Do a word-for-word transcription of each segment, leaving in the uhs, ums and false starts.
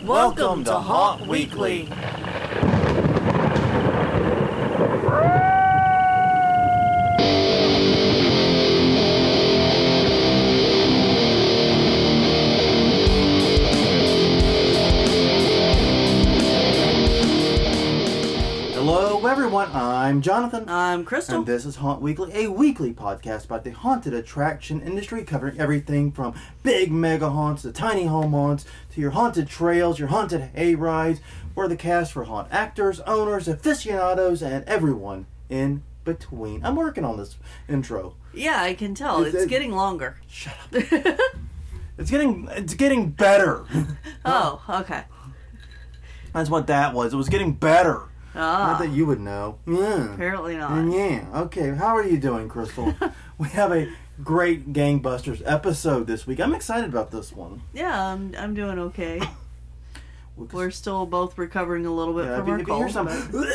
Welcome to Haunt Weekly. Hello everyone, I'm Jonathan. I'm Crystal. And this is Haunt Weekly, a weekly podcast about the haunted attraction industry, covering everything from big mega haunts to tiny home haunts to your haunted trails, your haunted hay rides. We're the cast for haunt actors, owners, aficionados, and everyone in between. I'm working on this intro. Yeah, I can tell. It's, it's it, getting longer. Shut up. It's getting it's getting better. Oh, okay. That's what that was. It was getting better. Ah. Not that you would know. Yeah. Apparently not. Yeah. Okay. How are you doing, Crystal? We have a great gangbusters episode this week. I'm excited about this one. Yeah, I'm I'm doing okay. We're still both recovering a little bit yeah, from our cold. Some...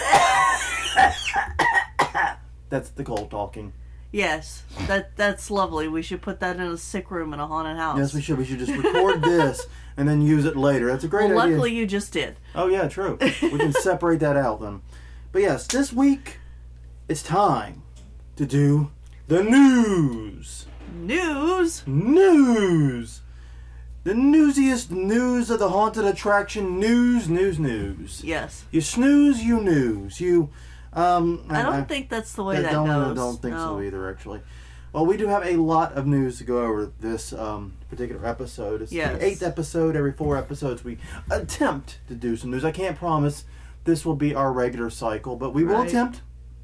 That's the cold talking. Yes, that that's lovely. We should put that in a sick room in a haunted house. Yes, we should. We should just record this and then use it later. That's a great well, idea. Luckily, you just did. Oh, yeah, true. We can separate that out then. But yes, this week, it's time to do the news. News? News! The newsiest news of the haunted attraction. News, news, news. Yes. You snooze, you news. You, um... I don't I, think that's the way I that don't, goes. I don't think no. so either, actually. Well, we do have a lot of news to go over this um, particular episode. It's yes. the eighth episode. Every four episodes we attempt to do some news. I can't promise this will be our regular cycle, but we will right. attempt.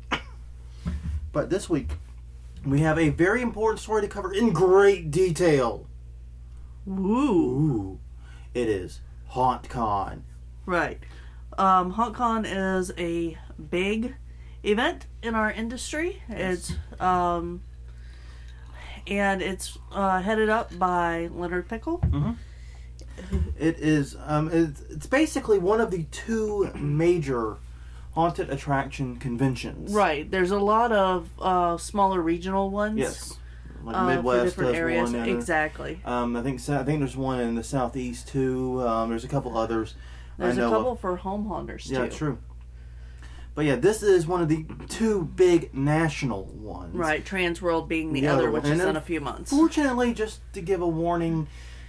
But this week, we have a very important story to cover in great detail. Ooh. Ooh. It is HauntCon. Right. Um, HauntCon is a big event in our industry. Yes. It's... Um, And it's uh, headed up by Leonard Pickle. Mm-hmm. It is. Um, it's, it's basically one of the two major haunted attraction conventions. Right. There's a lot of uh, smaller regional ones. Yes. Like uh, Midwest for different does areas. one. Exactly. Um, I think I think there's one in the Southeast too. Um, there's a couple others. There's I know a couple of. for home haunters too. Yeah, true. But yeah, this is one of the two big national ones. Right, Transworld being the, the other, which is in a few months. Fortunately, just to give a warning,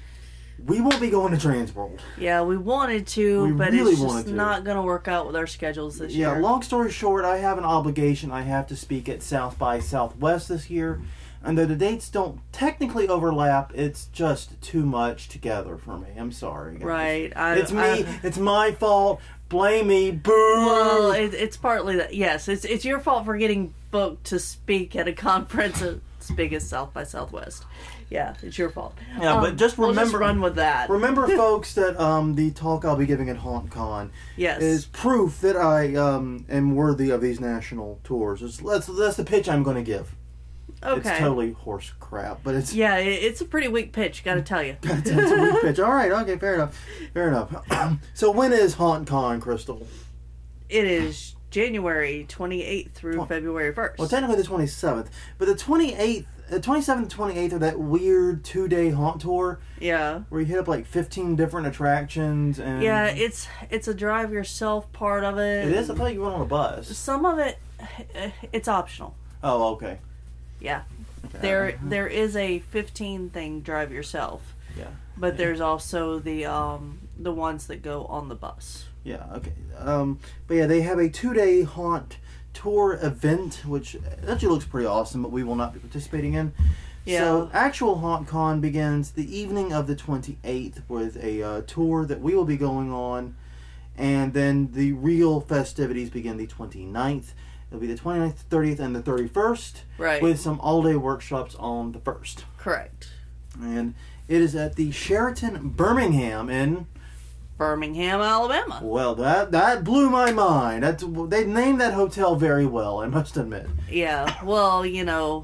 we won't be going to Transworld. Yeah, we wanted to, we but really it's just to. not going to work out with our schedules this yeah, year. Yeah, long story short, I have an obligation. I have to speak at South by Southwest this year. And though the dates don't technically overlap, it's just too much together for me. I'm sorry, guys. Right. I, it's me. I, it's my fault. Blame me. Boo. Well, it, it's partly that. Yes, it's it's your fault for getting booked to speak at a conference as big as South by Southwest. Yeah, it's your fault. Yeah, um, but just remember, we'll just run with that. Remember, folks, that um, the talk I'll be giving at HauntCon yes. is proof that I um, am worthy of these national tours. It's, that's that's the pitch I'm going to give. Okay. It's totally horse crap, but it's... Yeah, it's a pretty weak pitch, gotta tell you. It's a weak pitch. All right, okay, fair enough. Fair enough. So when is HauntCon, Crystal? It is January twenty-eighth through Tw- February first. Well, technically the twenty-seventh. But the twenty-eighth, the twenty-seventh and twenty-eighth are that weird two-day haunt tour. Yeah. Where you hit up like fifteen different attractions and... Yeah, it's it's a drive yourself part of it. It is? I thought you went on a bus. Some of it, it's optional. Oh, okay. Yeah. Okay. There there is a fifteen thing drive yourself. Yeah. But yeah. there's also the um the ones that go on the bus. Yeah, okay. Um but yeah, they have a two-day haunt tour event, which actually looks pretty awesome, but we will not be participating in. Yeah. So actual HauntCon begins the evening of the twenty-eighth with a uh, tour that we will be going on, and then the real festivities begin the twenty-ninth. It'll be the twenty-ninth, thirtieth, and the thirty-first. Right. With some all-day workshops on the first. Correct. And it is at the Sheraton Birmingham in... Birmingham, Alabama. Well, that that blew my mind. That's, they named that hotel very well, I must admit. Yeah. Well, you know,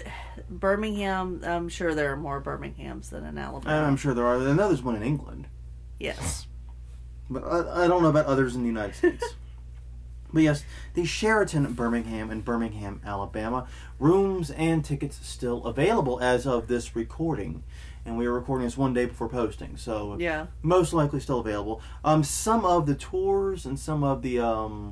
Birmingham, I'm sure there are more Birminghams than in Alabama. And I'm sure there are. I know there's one in England. Yes. But I, I don't know about others in the United States. But yes, the Sheraton Birmingham in Birmingham, Alabama. Rooms and tickets still available as of this recording. And we are recording this one day before posting, so yeah, most likely still available. Um, some of the tours and some of the um,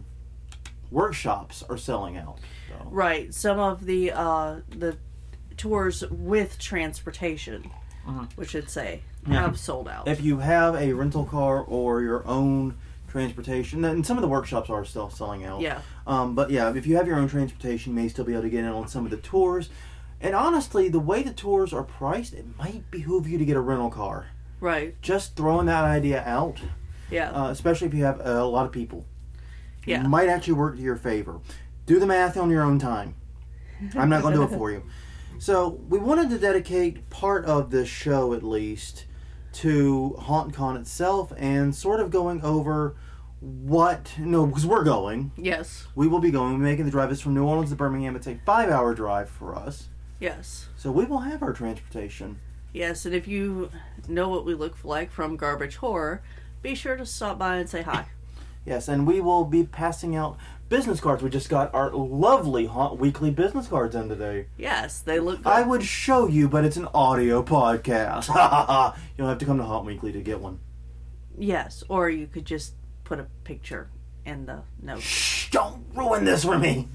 workshops are selling out. So. Right. Some of the uh, the tours with transportation, uh-huh. we should say, Yeah. have sold out. If you have a rental car or your own transportation, and some of the workshops are still selling out. Yeah. Um, but yeah, if you have your own transportation, you may still be able to get in on some of the tours. And honestly, the way the tours are priced, it might behoove you to get a rental car. Right. Just throwing that idea out. Yeah. Uh, especially if you have a lot of people. Yeah. It might actually work to your favor. Do the math on your own time. I'm not going to do it for you. So, we wanted to dedicate part of this show, at least, to HauntCon itself and sort of going over what... No, because we're going. Yes. We will be going. We're making the drive. It's from New Orleans to Birmingham. It's a five-hour drive for us. Yes. So, we will have our transportation. Yes, and if you know what we look like from Garbage Horror, be sure to stop by and say hi. Yes, and we will be passing out business cards. We just got our lovely Haunt Weekly business cards in today. Yes, they look good. I would show you, but it's an audio podcast. You'll have to come to Haunt Weekly to get one. Yes, or you could just put a picture in the note. Shh, don't ruin this for me.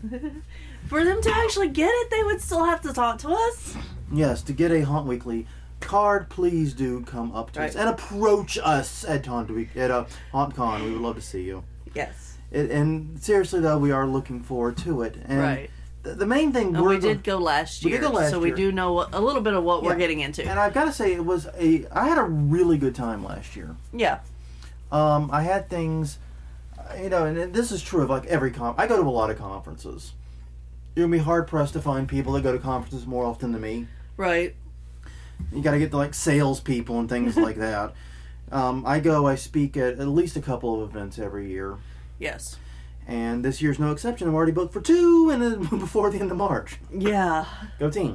For them to actually get it, they would still have to talk to us. Yes, to get a Haunt Weekly card, please do come up to Right. us and approach us at Haunt Week at uh, HauntCon. We would love to see you. Yes. It, and seriously, though, we are looking forward to it. And Right. The, the main thing And we're we did go last we year, did go last so we year. do know what, a little bit of what we're Yeah. getting into. And I've got to say, it was a. I had a really good time last year. Yeah. Um, I had things, you know, and this is true of like every con. I go to a lot of conferences. You're gonna be hard pressed to find people that go to conferences more often than me. Right. You got to get to like salespeople and things like that. Um, I go, I speak at at least a couple of events every year, Yes. and this year's no exception. I'm already booked for two, and then before the end of March. Yeah. Go team.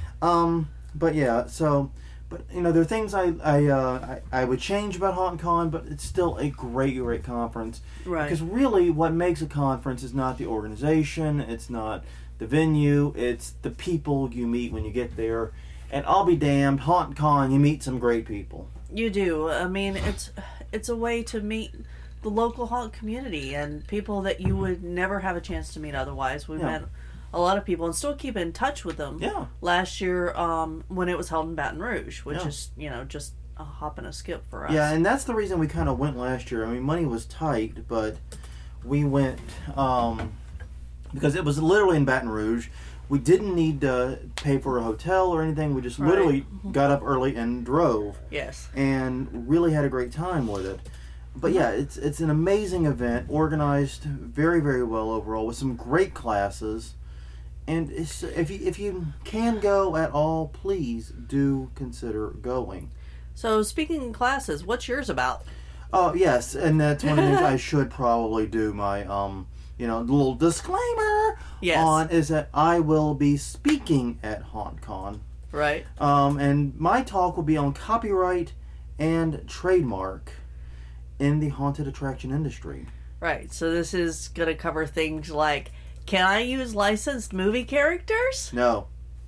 Um, but yeah, so, but you know, there are things I I, uh, I I would change about HauntCon, but it's still a great, great conference. Right. Because really, what makes a conference is not the organization, it's not the venue, it's the people you meet when you get there. And I'll be damned, HauntCon, you meet some great people. You do. I mean, it's it's a way to meet the local haunt community and people that you would never have a chance to meet otherwise. We've Yeah. met a lot of people and still keep in touch with them. Yeah. Last year, um, when it was held in Baton Rouge, which Yeah. is, you know, just a hop and a skip for us. Yeah, and that's the reason we kind of went last year. I mean, money was tight, but we went um, because it was literally in Baton Rouge. We didn't need to pay for a hotel or anything. We just Right. literally got up early and drove, Yes. and really had a great time with it. But yeah, it's it's an amazing event, organized very very well overall, with some great classes. And it's, if you if you can go at all, please do consider going. So, speaking in classes, what's yours about? Oh yes, and that's one of the things I should probably do. My um, you know, little disclaimer Yes. on is that I will be speaking at HauntCon. Right. Um, and my talk will be on copyright and trademark in the haunted attraction industry. Right. So, this is going to cover things like, can I use licensed movie characters? No,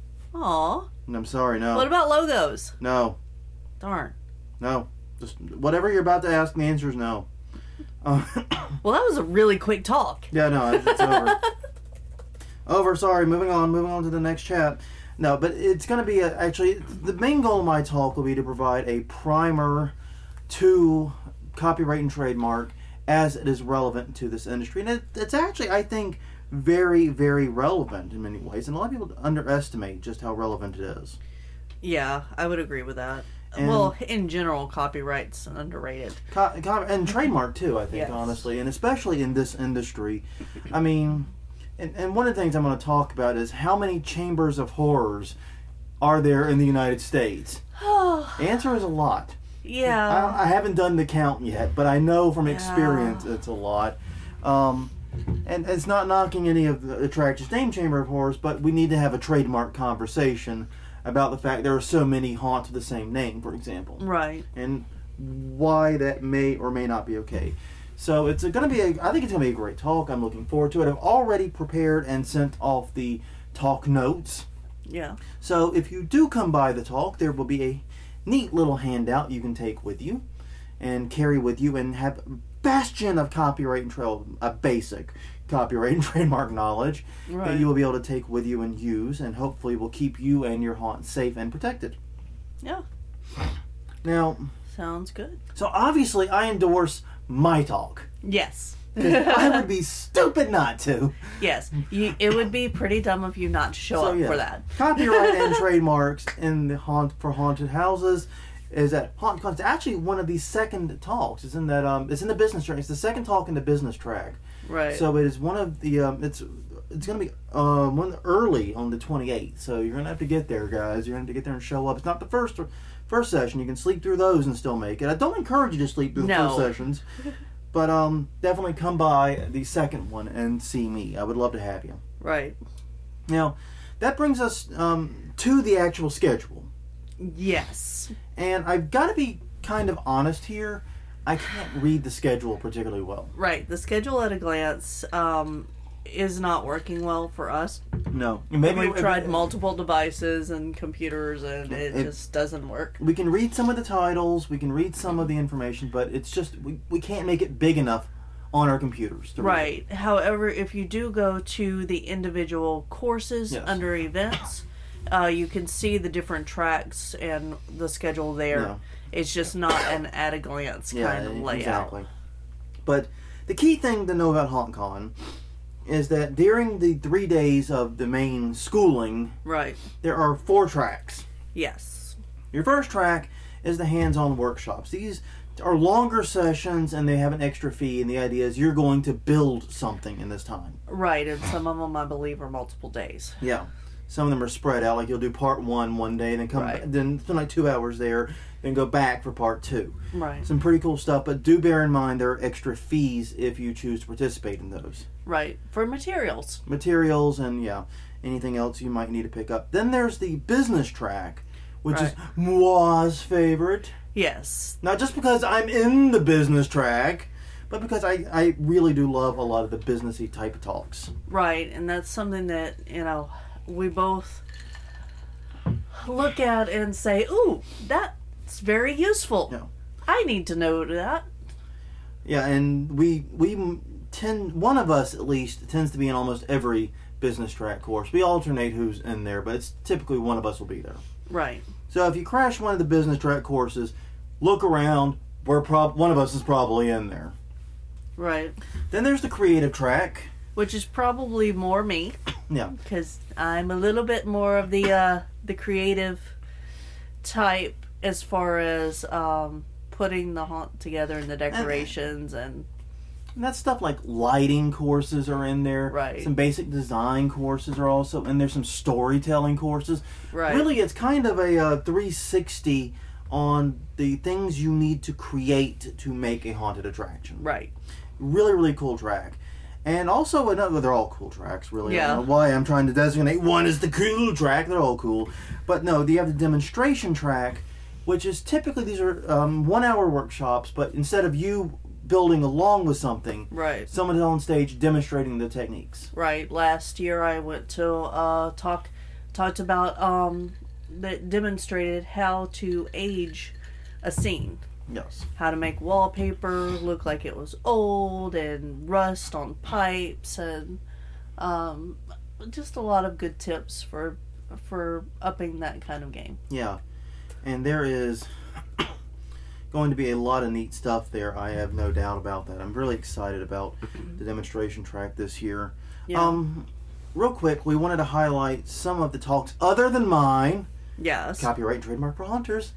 Aw. I'm sorry, no, What about logos? no, Darn. no. Just whatever you're about to ask, the answer is no. Uh, Well, that was a really quick talk. yeah, no, it's, it's over. Over. Sorry. Moving on. Moving on to the next chat. No, but it's going to be a, actually the main goal of my talk will be to provide a primer to copyright and trademark as it is relevant to this industry, and it, it's actually, I think, very, very relevant in many ways, and a lot of people underestimate just how relevant it is. Yeah, I would agree with that. And- well, in general, copyright's underrated. Co- co- and trademark too, I think, Yes. honestly, and especially in this industry. I mean, and, and one of the things I'm going to talk about is how many chambers of horrors are there in the United States? Oh, The answer is a lot. yeah. I, I haven't done the count yet, but I know from Yeah. experience it's a lot. Um, and it's not knocking any of the attractions named Chamber of Horrors, but we need to have a trademark conversation about the fact there are so many haunts with the same name, for example, Right. and why that may or may not be okay. So it's going to be, a, I think it's going to be a great talk. I'm looking forward to it. I've already prepared and sent off the talk notes. Yeah. So if you do come by the talk, there will be a neat little handout you can take with you and carry with you and have a bastion of copyright and trail, a basic copyright and trademark knowledge Right. that you will be able to take with you and use, and hopefully will keep you and your haunt safe and protected. Yeah. Now, Sounds good. so obviously I endorse my talk. Yes. 'Cause I would be stupid not to. Yes. You, it would be pretty dumb of you not to show So, up yeah. for that. Copyright and trademarks in the haunt for haunted houses is at HauntCon. It's actually one of the second talks. It's in that um, it's in the business track. It's the second talk in the business track. Right. So it is one of the um, it's it's gonna be um one early on the twenty-eighth. So you're gonna have to get there, guys. You're gonna have to get there and show up. It's not the first first session. You can sleep through those and still make it. I don't encourage you to sleep through the No. first sessions. But um, definitely come by the second one and see me. I would love to have you. Right. Now, that brings us um, to the actual schedule. Yes. And I've got to be kind of honest here. I can't read the schedule particularly well. Right. The schedule at a glance um, is not working well for us. No. Maybe Maybe we've tried multiple devices and computers, and it, It- just doesn't work. We can read some of the titles, we can read some of the information, but it's just, we, we can't make it big enough on our computers to read. Right. However, if you do go to the individual courses Yes. under events, uh, you can see the different tracks and the schedule there. Yeah. It's just not an at a glance Yeah, kind of layout. exactly. But the key thing to know about HauntCon is that during the three days of the main schooling, Right. there are four tracks. Yes. Your first track is the hands-on workshops. These are longer sessions and they have an extra fee, and the idea is you're going to build something in this time. Right. And some of them, I believe, are multiple days. Yeah. Some of them are spread out, like you'll do part one one day, then come Right. back, then spend like two hours there, then go back for part two. Right. Some pretty cool stuff, but do bear in mind there are extra fees if you choose to participate in those. Right. For materials. Materials and, yeah, anything else you might need to pick up. Then there's the business track, which Right. is moi's favorite. Yes. Not just because I'm in the business track, but because I, I really do love a lot of the businessy type of talks. Right. And that's something that, you know, we both look at and say, ooh, that's very useful. Yeah. I need to know that. Yeah, and we we tend, one of us at least, tends to be in almost every business track course. We alternate who's in there, but it's typically one of us will be there. Right. So if you crash one of the business track courses, look around. We're prob- one of us is probably in there. Right. Then there's the creative track. Which is probably more me, Yeah. because I'm a little bit more of the uh, the creative type as far as um, putting the haunt together and the decorations and And that's stuff like lighting courses are in there. Right. Some basic design courses are also in there. Some storytelling courses. right. Really, it's kind of a uh, three sixty on the things you need to create to make a haunted attraction. Right. Really, really cool track. And also, another, they're all cool tracks, really. I Yeah. don't know why I'm trying to designate one as the cool track. They're all cool. But no, you have the demonstration track, which is typically, these are um, one-hour workshops, but instead of you building along with something, Right. someone is on stage demonstrating the techniques. Right. Last year I went to uh, talk talked about um, that demonstrated how to age a scene. Yes. How to make wallpaper look like it was old and rust on pipes and um, just a lot of good tips for for upping that kind of game. Yeah. And there is going to be a lot of neat stuff there. I have no doubt about that. I'm really excited about the demonstration track this year. Yeah. Um, real quick, we wanted to highlight some of the talks other than mine. Yes. Copyright and trademark for hunters.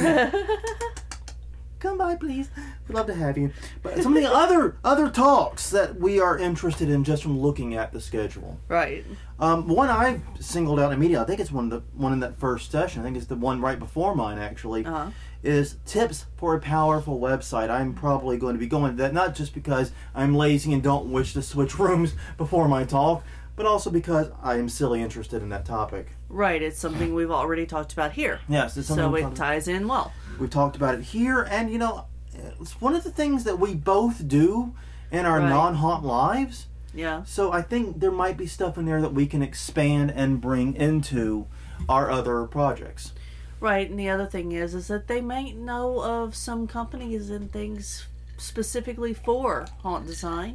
Come by, please. We'd love to have you. But some of the other other talks that we are interested in just from looking at the schedule. Right. Um, one I singled out immediately, I think it's one of the one in that first session. I think it's the one right before mine, actually. Uh-huh. Is tips for a powerful website. I'm probably going to be going to that, not just because I'm lazy and don't wish to switch rooms before my talk, but also because I am silly interested in that topic. Right. It's something we've already talked about here. Yes, it's something So we've it talked- ties in well. We've talked about it here, and you know, it's one of the things that we both do in our Right. non-haunt lives. Yeah. So I think there might be stuff in there that we can expand and bring into our other projects. Right, and the other thing is, is that they might know of some companies and things specifically for haunt design,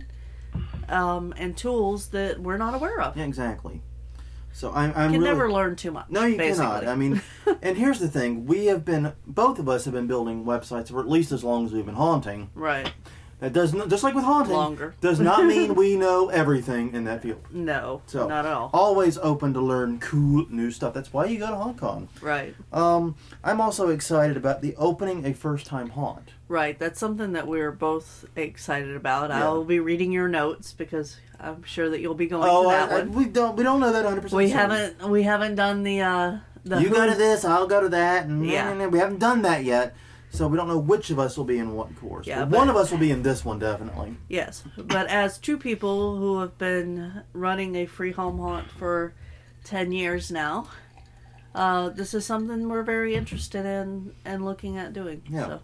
um, and tools that we're not aware of. Yeah, exactly. So I'm, I'm You can really... never learn too much. No, you basically. cannot. I mean, and here's the thing. We have been, both of us have been building websites for at least as long as we've been haunting. Right. That does not, just like with haunting, Longer. does not mean we know everything in that field. No, So, not at all. Always open to learn cool new stuff. That's why you go to HauntCon. Right. Um, I'm also excited about the opening a first-time haunt. Right, that's something that we're both excited about. Yeah. I'll be reading your notes because I'm sure that you'll be going Oh, to that I, I, one. we don't we don't know that one hundred percent. We haven't we haven't done the uh the You who- go to this, I'll go to that, and Yeah. yeah. we haven't done that yet. So we don't know which of us will be in what course. Yeah, But but- one of us will be in this one, definitely. Yes, but as two people who have been running a free home haunt for ten years now, uh, this is something we're very interested in and looking at doing. Yeah. So.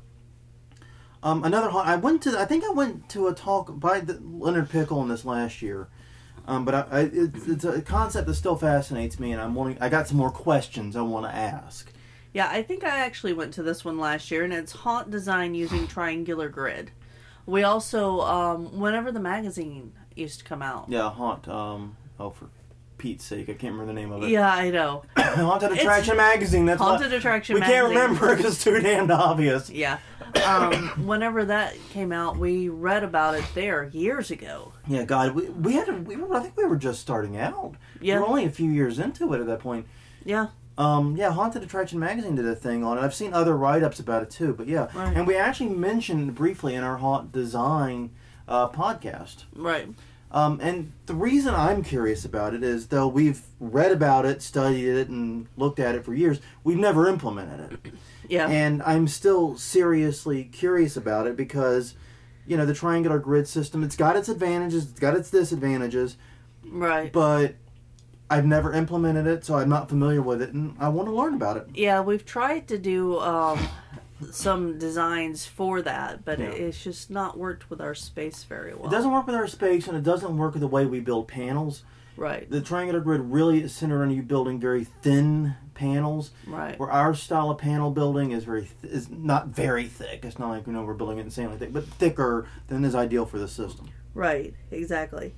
Um, another haunt. I went to. I think I went to a talk by the, Leonard Pickle in this last year. Um, but I, I, it's, it's a concept that still fascinates me, and I'm wanting. I got some more questions I want to ask. Yeah, I think I actually went to this one last year, and it's haunt design using triangular grid. We also, um, whenever the magazine used to come out. Yeah, haunt. Um, oh, for Pete's sake, I can't remember the name of it. Yeah, I know. Haunted Attraction Magazine. That's Haunted what, Attraction we Magazine. can't remember because it's too damned obvious. Yeah. Um, whenever that came out, we read about it there years ago. Yeah, God, we we had. A, we were. I think we were just starting out. Yeah. We were only a few years into it at that point. Yeah. Um, yeah, Haunted Attraction Magazine did a thing on it. I've seen other write-ups about it too, but yeah. Right. And we actually mentioned briefly in our haunt design uh, podcast. Right. Um, and the reason I'm curious about it is, though we've read about it, studied it, and looked at it for years, we've never implemented it. Yeah. And I'm still seriously curious about it because, you know, the triangular grid system, it's got its advantages, it's got its disadvantages, Right. but I've never implemented it, so I'm not familiar with it, and I want to learn about it. Yeah, we've tried to do um, some designs for that, but Yeah. it's just not worked with our space very well. It doesn't work with our space, and it doesn't work with the way we build panels. Right. The triangular grid really is centered on you building very thin panels, Right. where our style of panel building is very th- is not very thick. It's not like, you know, we're building it insanely thick, but thicker than is ideal for the system. Right. Exactly.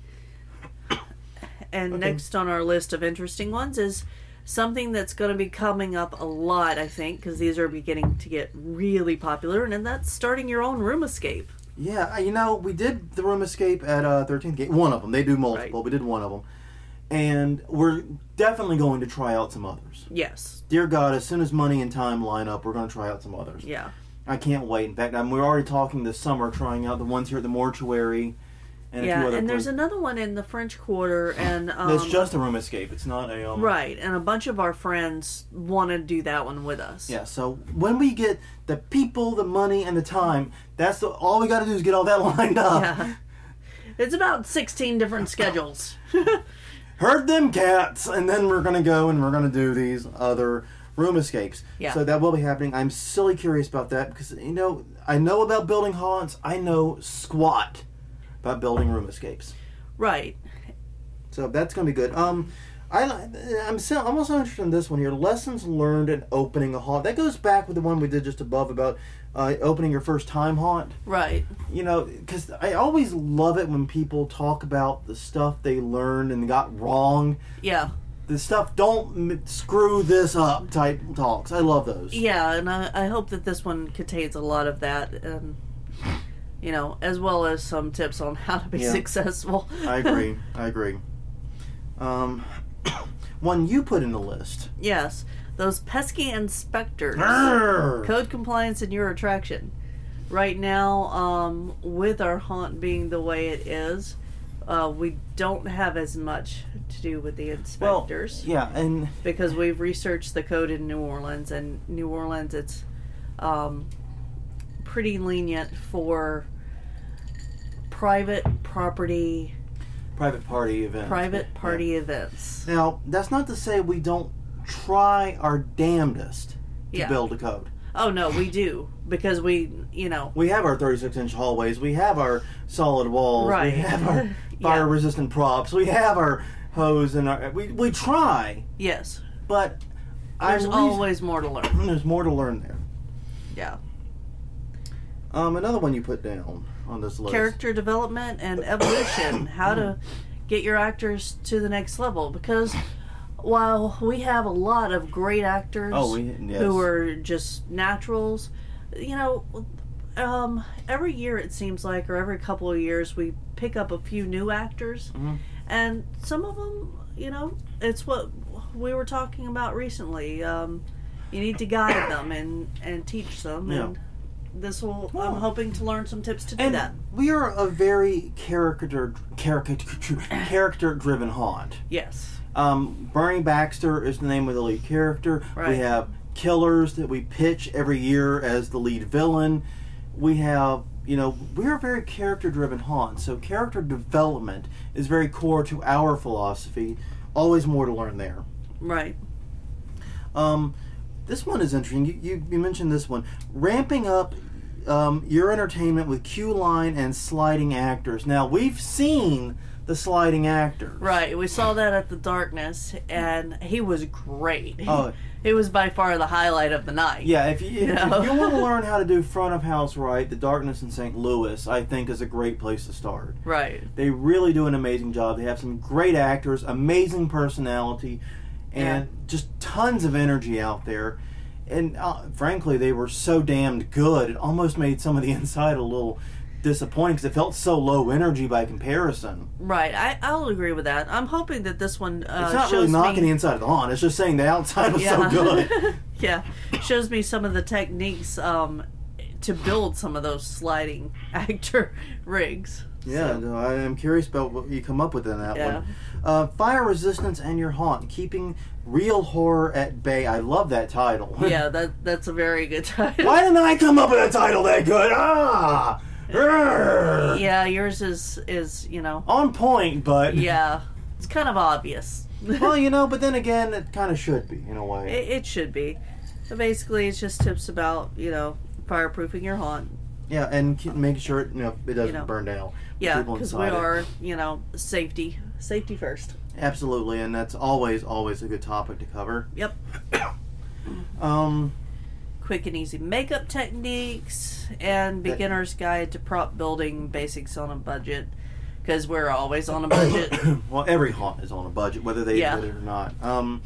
And Okay. next on our list of interesting ones is something that's going to be coming up a lot, I think, because these are beginning to get really popular, and that's starting your own room escape. Yeah, you know, we did the room escape at uh, thirteenth Gate. One of them. They do multiple. Right. We did one of them. And we're definitely going to try out some others. Yes. Dear God, as soon as money and time line up, we're going to try out some others. Yeah. I can't wait. In fact, I'm, we're already talking this summer, trying out the ones here at the mortuary. And a Yeah, few other and there's places. another one in the French Quarter, and um, It's just a room escape. It's not a... Um, right, and a bunch of our friends want to do that one with us. Yeah, so when we get the people, the money, and the time, that's the, all we got to do is get all that lined up. Yeah. It's about sixteen different schedules. Herd them cats, and then we're going to go and we're going to do these other room escapes. Yeah. So that will be happening. I'm silly curious about that because, you know, I know about building haunts. I know squat about building room escapes. Right. So that's going to be good. Um, I, I'm, so, I'm also interested in this one here. Lessons learned in opening a haunt. That goes back with the one we did just above about uh, opening your first time haunt. Right. You know, because I always love it when people talk about the stuff they learned and got wrong. Yeah. The stuff, don't m- screw this up type talks. I love those. Yeah, and I, I hope that this one contains a lot of that, and you know, as well as some tips on how to be Yeah. successful. I agree. I agree. Um, one you put in the list. Yes, those pesky inspectors. Grrr. Code compliance in your attraction. Right now, um, with our haunt being the way it is, uh, we don't have as much to do with the inspectors. Well, yeah, and Because we've researched the code in New Orleans, and New Orleans, it's um, pretty lenient for private property, private party events. private Yeah. party events. Now, that's not to say we don't try our damnedest to Yeah. build a code. Oh no, we do because we, you know, We have our thirty-six inch hallways. We have our solid walls. Right. We have our Yeah. fire-resistant props. We have our hose and our. We we try, yes, but there's I'm always more to learn. there's more to learn there. Yeah, Um, another one you put down on this list. character development and evolution. How to get your actors to the next level because while we have a lot of great actors Oh, we yes. who are just naturals, you know, um, every year it seems like, or every couple of years, we pick up a few new actors, Mhm. and some of them, you know, it's what we were talking about recently. Um, you need to guide them and, and teach them, Yeah. and this will. Well, I'm hoping to learn some tips to do And that. we are a very character character character driven haunt. Yes. Um, Bernie Baxter is the name of the lead character. Right. We have killers that we pitch every year as the lead villain. We have, you know, we're a very character driven haunt. So character development is very core to our philosophy. Always more to learn there. Right. Um, this one is interesting. You, you, you mentioned this one. Ramping up um, your entertainment with queue line and sliding actors. Now, we've seen the sliding actors. Right. We saw that at the Darkness, and he was great. Oh. It was by far the highlight of the night. Yeah, if you, if, know? if you want to learn how to do front of house right, the Darkness in Saint Louis, I think, is a great place to start. Right. They really do an amazing job. They have some great actors, amazing personality, and Yeah. just tons of energy out there. And uh, frankly, they were so damned good, it almost made some of the inside a little disappointing because it felt so low energy by comparison. Right. I, I'll agree with that. I'm hoping that this one uh, It's not shows really knocking me, the inside of the lawn. It's just saying the outside was so good. Yeah. Shows me some of the techniques um, to build some of those sliding actor rigs. Yeah, So, no, I am curious about what you come up with in that Yeah. one. Uh, Fire resistance and your haunt, keeping real horror at bay. I love that title. yeah, that that's a very good title. Why didn't I come up with a title that good? Ah, Urgh. Yeah, yours is is you know. On point, but Yeah, it's kind of obvious. well, you know, but then again, it kind of should be in a way. It, it should be. But basically, it's just tips about, you know, fireproofing your haunt. Yeah, and keep making sure it, you know, it doesn't You know. burn down. Yeah, People because we inside it. are, you know, safety. Safety first. Absolutely, and that's always, always a good topic to cover. Yep. Um, Quick and easy makeup techniques and beginner's guide to prop building basics on a budget. Because we're always on a budget. well, every haunt is on a budget, whether they Yeah. admit it or not. Um,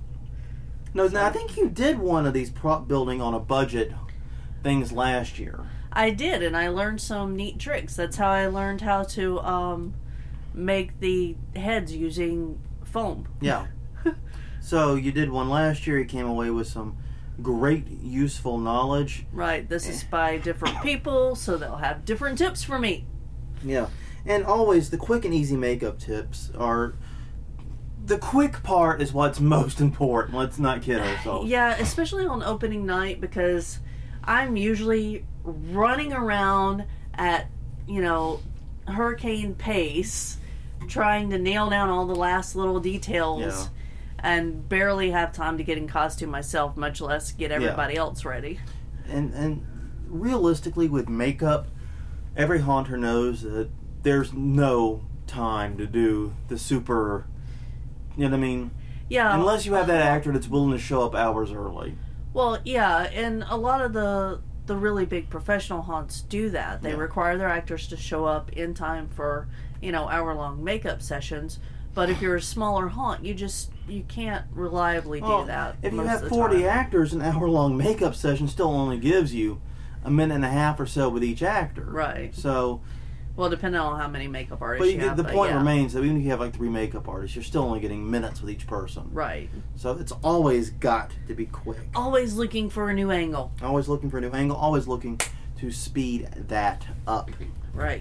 no, now I think you did one of these prop building on a budget things last year. I did, and I learned some neat tricks. That's how I learned how to um, make the heads using foam. Yeah. So you did one last year. You came away with some great, useful knowledge. Right, this is by different people, so they'll have different tips for me. Yeah. And always, the quick and easy makeup tips are... The quick part is what's most important. Let's not kid ourselves. Yeah, especially on opening night, because I'm usually running around at, you know, hurricane pace, trying to nail down all the last little details, Yeah. and barely have time to get in costume myself, much less get everybody else ready. And and realistically, with makeup, every haunter knows that there's no time to do the super... You know what I mean? Yeah. Unless you have that actor that's willing to show up hours early. Well, yeah, and a lot of the the really big professional haunts do that. They Yeah. require their actors to show up in time for, you know, hour-long makeup sessions. But if you're a smaller haunt, you just you can't reliably do Well, that. If you most have of the forty time. actors, an hour-long makeup session still only gives you a minute and a half or so with each actor. Right. So, Well, depending on how many makeup artists but you you, have. the but point yeah. remains that even if you have like three makeup artists, you're still only getting minutes with each person. Right. So it's always got to be quick. Always looking for a new angle. Always looking for a new angle. Always looking to speed that up. Right.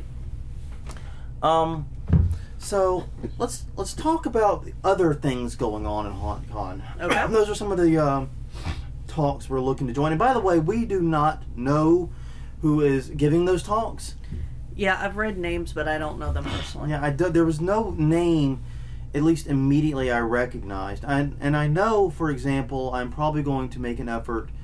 Um, so let's let's talk about the other things going on in HauntCon. Okay. Those are some of the um, talks we're looking to join. And by the way, we do not know who is giving those talks. Yeah, I've read names, but I don't know them personally. Yeah, I do, there was no name, at least immediately, I recognized. And and I know, for example, I'm probably going to make an effort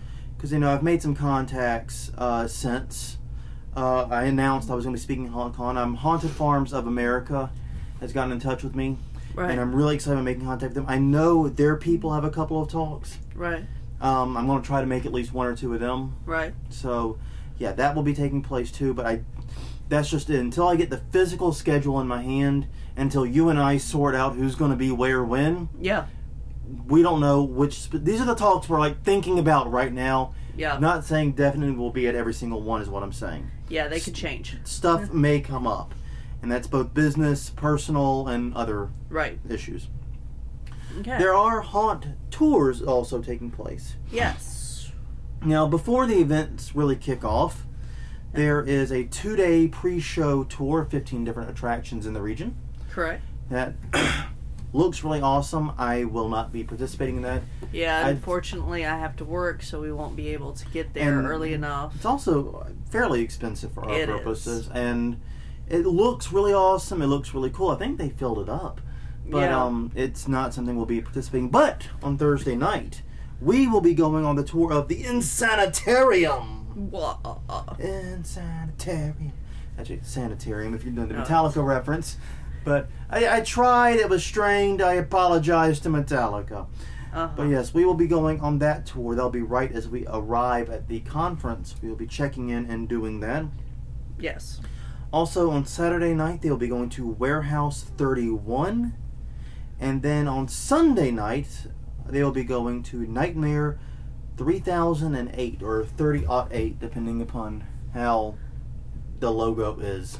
because you know I've made some contacts uh, since uh, I announced I was going to be speaking at HauntCon. Um, Haunted Farms of America has gotten in touch with me, Right. and I'm really excited about making contact with them. I know their people have a couple of talks. Right. Um, I'm going to try to make at least one or two of them. Right. So, yeah, that will be taking place too. But I, that's just it. Until I get the physical schedule in my hand, until you and I sort out who's going to be where when. Yeah. We don't know which. These are the talks we're like thinking about right now. Yeah. Not saying definitely we'll be at every single one is what I'm saying. Yeah, they could change. Stuff may come up, and that's both business, personal, and other Right. issues. Okay. There are haunt tours also taking place. Yes. Now, before the events really kick off, there is a two-day pre-show tour of fifteen different attractions in the region. Correct. That looks really awesome. I will not be participating in that. Yeah, I- unfortunately, I have to work, so we won't be able to get there And early enough. It's also fairly expensive for our It purposes, is. and it looks really awesome. It looks really cool. I think they filled it up, but Yeah. um, it's not something we'll be participating. But on Thursday night, we will be going on the tour of the Insanitarium. Wha- Insanitarium. Actually, it's Sanitarium if you're doing the Oh. Metallica reference. But I, I tried. It was strained. I apologize to Metallica. Uh-huh. But yes, we will be going on that tour. That'll be right as we arrive at the conference. We will be checking in and doing that. Yes. Also, on Saturday night, they'll be going to Warehouse thirty-one. And then on Sunday night, they'll be going to Nightmare three thousand eight, or thirty oh eight, depending upon how the logo is.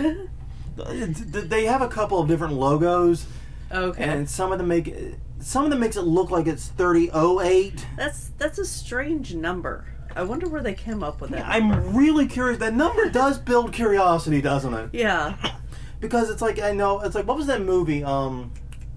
They have a couple of different logos, Okay. and some of them make it, some of them makes it look like it's thirty oh eight. That's that's a strange number. I wonder where they came up with that. I'm number. really curious. That number does build curiosity, doesn't it? Yeah. Because it's like, I know, it's like, what was that movie? Um,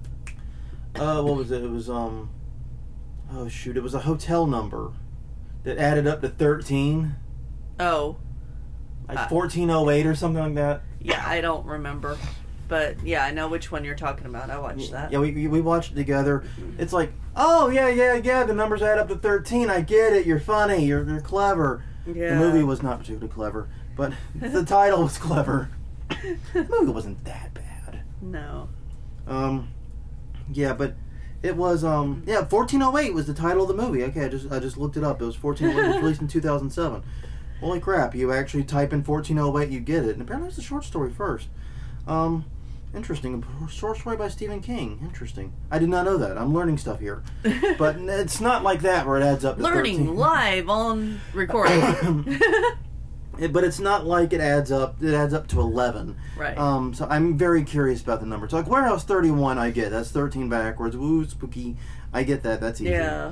uh, what was it? It was, um, oh shoot, it was a hotel number that added up to thirteen. Oh. Like Uh, fourteen oh eight or something like that. Yeah, I don't remember. But yeah, I know which one you're talking about. I watched that. Yeah, we, we watched it together. It's like, oh, yeah, yeah, yeah, the numbers add up to thirteen. I get it. You're funny. You're, you're clever. Yeah. The movie was not particularly clever, but the title was clever. The movie wasn't that bad. No. Um, yeah, but it was, um, yeah, fourteen oh eight was the title of the movie. Okay, I just I just looked it up. It was fourteen oh eight. It was released in two thousand seven. Holy crap, you actually type in fourteen oh eight, you get it. And apparently it's a short story first. Um, interesting. A short story by Stephen King. Interesting. I did not know that. I'm learning stuff here. But it's not like that where it adds up to Learning thirteen. live on recording. It- but it's not like it adds up. It adds up to eleven. Right. Um, so I'm very curious about the number. So like Warehouse thirty-one, I get that's thirteen backwards. Woo, spooky. I get that. That's easy. Yeah.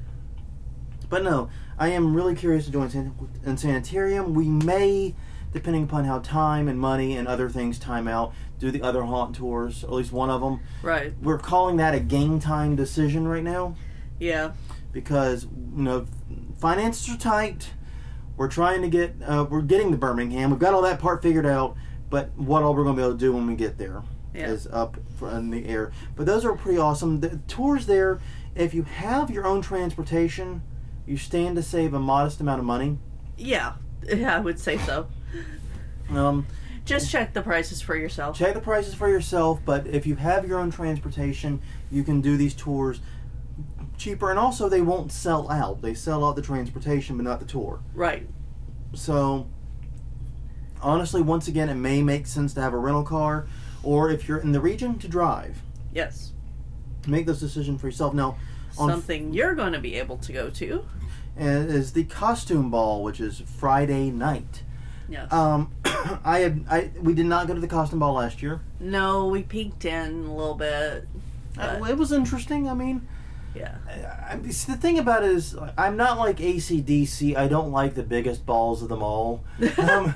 But no, I am really curious to join San- in Sanitarium. We may, depending upon how time and money and other things time out, do the other haunt tours. At least one of them. Right. We're calling that a game time decision right now Yeah. because you know finances are tight. We're trying to get, uh, we're getting to Birmingham. We've got all that part figured out, but what all we're going to be able to do when we get there Yeah. is up for, in the air. But those are pretty awesome. The tours there, if you have your own transportation, you stand to save a modest amount of money. Yeah. Yeah, I would say so. Um, Just check the prices for yourself. check the prices for yourself, but if you have your own transportation, you can do these tours cheaper, and also they won't sell out. They sell out the transportation, but not the tour. Right. So, honestly, once again, it may make sense to have a rental car, or if you're in the region, to drive. Yes. Make those decisions for yourself. Now, on Something you're going to be able to go to. f- is the costume ball, which is Friday night. Yes. Um, I have I we did not go to the costume ball last year. no, we peeked in a little bit. Uh, But, it was interesting. I mean, yeah. I, I, see, the thing about it is, I'm not like A C D C. I don't like the biggest balls of them all. Um,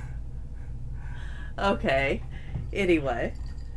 Okay. Anyway.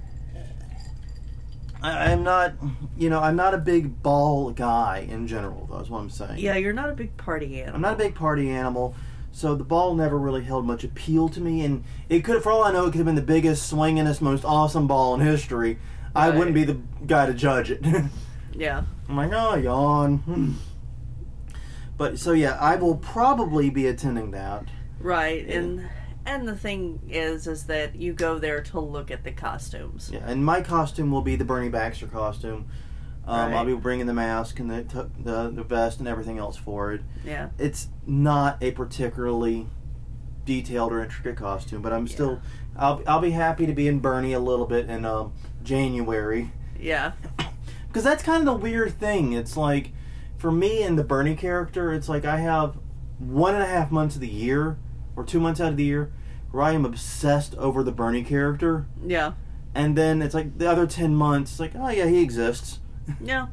I, I'm not, you know, I'm not a big ball guy in general. That's what I'm saying. Yeah, you're not a big party animal. I'm not a big party animal, so the ball never really held much appeal to me. And it could, for all I know, it could have been the biggest, swingingest, most awesome ball in history. I Right. wouldn't be the guy to judge it. Yeah. I'm like, oh, yawn. But so yeah, I will probably be attending that. Right, Yeah. and and the thing is, is that you go there to look at the costumes. Yeah, and my costume will be the Bernie Baxter costume. Um, Right. I'll be bringing the mask and the, t- the the vest and everything else for it. Yeah. It's not a particularly detailed or intricate costume, but I'm still I'll I'll be happy to be in Bernie a little bit in um, January, Yeah. because that's kind of the weird thing. It's like for me and the Bernie character, it's like I have one and a half months of the year or two months out of the year where I am obsessed over the Bernie character, Yeah. and then it's like the other ten months, it's like, oh yeah, he exists. Yeah.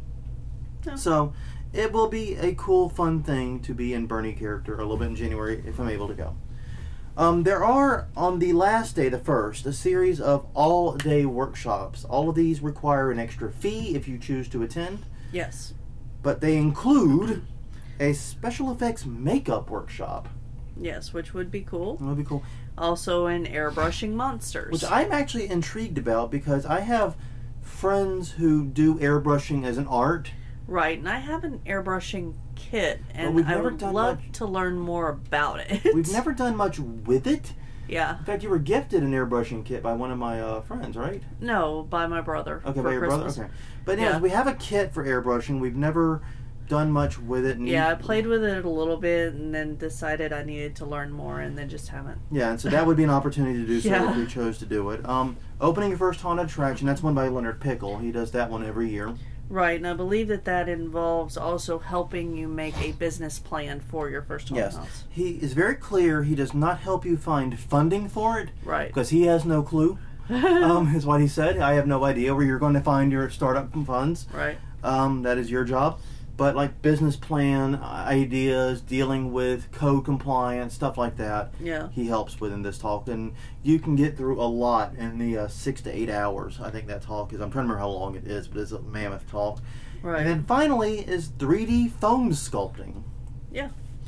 Yeah. So it will be a cool, fun thing to be in Bernie character a little bit in January if I'm able to go. Um, there are, on the last day, the first, a series of all-day workshops. All of these require an extra fee if you choose to attend, Yes. but they include a special effects makeup workshop. Yes, which would be cool. That would be cool. Also in airbrushing monsters. Which I'm actually intrigued about because I have friends who do airbrushing as an art. Right, and I have an airbrushing kit, and we've I never would done love much- to learn more about it. We've never done much with it. Yeah. In fact, you were gifted an airbrushing kit by one of my uh, friends, right? No, by my brother. Okay, for by your Christmas. brother? Okay. But anyways, Yeah. we have a kit for airbrushing. We've never done much with it. And Yeah, I you- played with it a little bit and then decided I needed to learn more and then just haven't. Yeah, and so that would be an opportunity to do so Yeah. if we chose to do it. Um, opening your first haunted attraction, that's one by Leonard Pickle. He does that one every year. Right, and I believe that that involves also helping you make a business plan for your first home Yes. house. He is very clear. He does not help you find funding for it Right. because he has no clue, um, is what he said. I have no idea where you're going to find your startup funds. Right. Um, that is your job. But like business plan, ideas, dealing with code compliance, stuff like that, Yeah. he helps with in this talk. And you can get through a lot in the uh, six to eight hours. I think that talk is. I'm trying to remember how long it is, but it's a mammoth talk. Right. And then finally is three D foam sculpting. Yeah.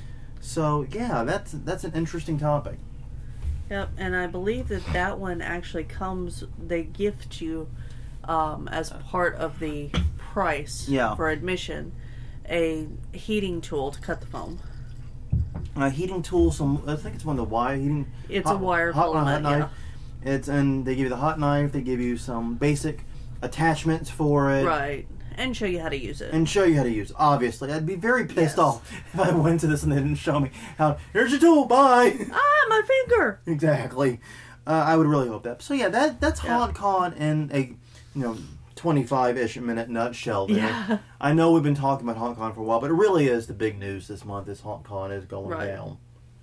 So yeah, that's that's an interesting topic. Yep, and I believe that that one actually comes, they gift you um, as part of the price Yeah. for admission a heating tool to cut the foam. Uh, heating tools. Some I think it's one of the wire heating. It's a wire filament, knife. It's and they give you the hot knife. They give you some basic attachments for it. Right, and show you how to use it. And show you how to use it. Obviously, I'd be very pissed Yes. off if I went to this and they didn't show me how. Here's your tool. Bye. ah, my finger! Exactly. Uh, I would really hope that. So yeah, that that's Yeah. HauntCon in a you know twenty-five-ish minute nutshell. There. Yeah. I know we've been talking about HauntCon for a while, but it really is the big news this month. Is HauntCon is going Right. down.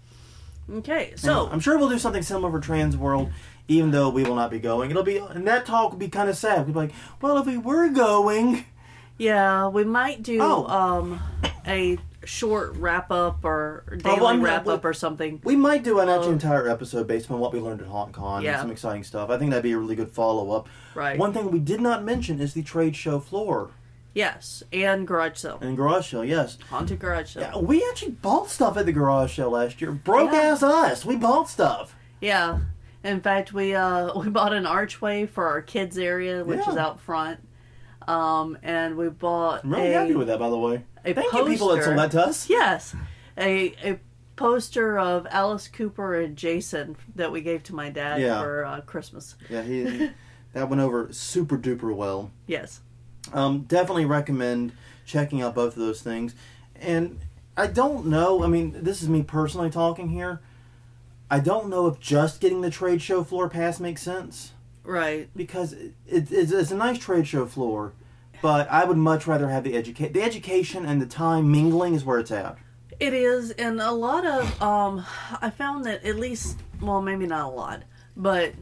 Okay, So so, I'm sure we'll do something similar for Trans World, even though we will not be going. It'll be and that talk will be kind of sad. We'll be like, well, if we were going, yeah, we might do Oh. um, a short wrap-up or daily well, I'm- wrap-up or something. we might do an actual Oh. entire episode based on what we learned at HauntCon Yeah. and some exciting stuff. I think that'd be a really good follow-up. Right. One thing we did not mention is the trade show floor Yes, and garage sale. and garage sale. Yes. Haunted garage sale. Yeah, we actually bought stuff at the garage sale last year. Broke Yeah. ass us. We bought stuff. Yeah. In fact, we uh we bought an archway for our kids area, which Yeah. is out front. Um, and we bought I'm really a, happy with that, by the way. a Thank poster. you, people that sold that to us. Yes, a a poster of Alice Cooper and Jason that we gave to my dad Yeah. for uh, Christmas. Yeah, he that went over super duper well. Yes. Um, definitely recommend checking out both of those things. And I don't know, I mean, this is me personally talking here. I don't know if just getting the trade show floor pass makes sense. Right. Because it, it, it's, it's a nice trade show floor, but I would much rather have the educate the education and the time mingling is where it's at. It is, and a lot of um, I found that at least, well, maybe not a lot, but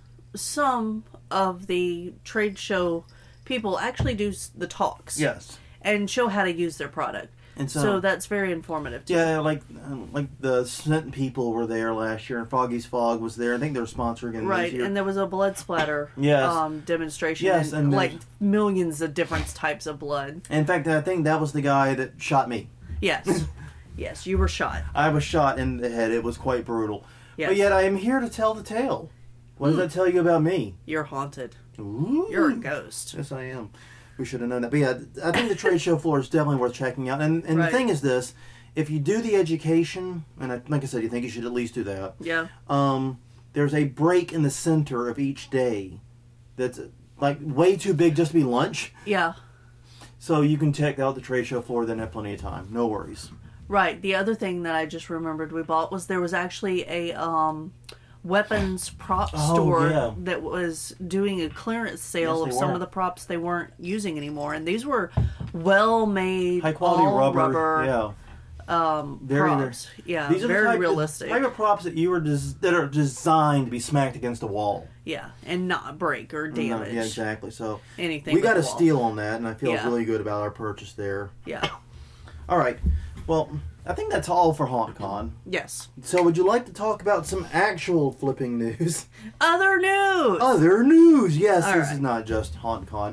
some of the trade show people actually do s- the talks. Yes. And show how to use their product. And so, So, that's very informative too. yeah, like um, like the Scent people were there last year, and Foggy's Fog was there. I think they're sponsoring it Right, this year. and there was a blood splatter Yes. um, demonstration. Yes, and, and like there's- millions of different types of blood. In fact, I think that was the guy that shot me. Yes. Yes, you were shot. I was shot in the head. It was quite brutal. Yes. But yet I am here to tell the tale. What does Hmm. that tell you about me? You're haunted. Ooh. You're a ghost. Yes, I am. We should have known that. But yeah, I think the trade show floor is definitely worth checking out. And and Right. the thing is this, if you do the education, and I, like I said, you think you should at least do that. Yeah. Um, there's a break in the center of each day that's like way too big just to be lunch. Yeah. So you can check out the trade show floor, then have plenty of time. No worries. Right. The other thing that I just remembered we bought was there was actually a um, weapons prop Oh, store yeah. that was doing a clearance sale Yes, of they some were. of the props they weren't using anymore, and these were well made, High quality all rubber. rubber Yeah. um, Very, very- props. Yeah, These are very the type, realistic. The type of props that you were des- that are designed to be smacked against a wall. Yeah, and not break or No, damage yeah, exactly. So anything. we with got a the wall. steal on that, and I feel Yeah. really good about our purchase there. Yeah. All right. Well, I think that's all for HauntCon. Yes. So would you like to talk about some actual flipping news? Other news. Other news. Yes, All this right. is not just HauntCon.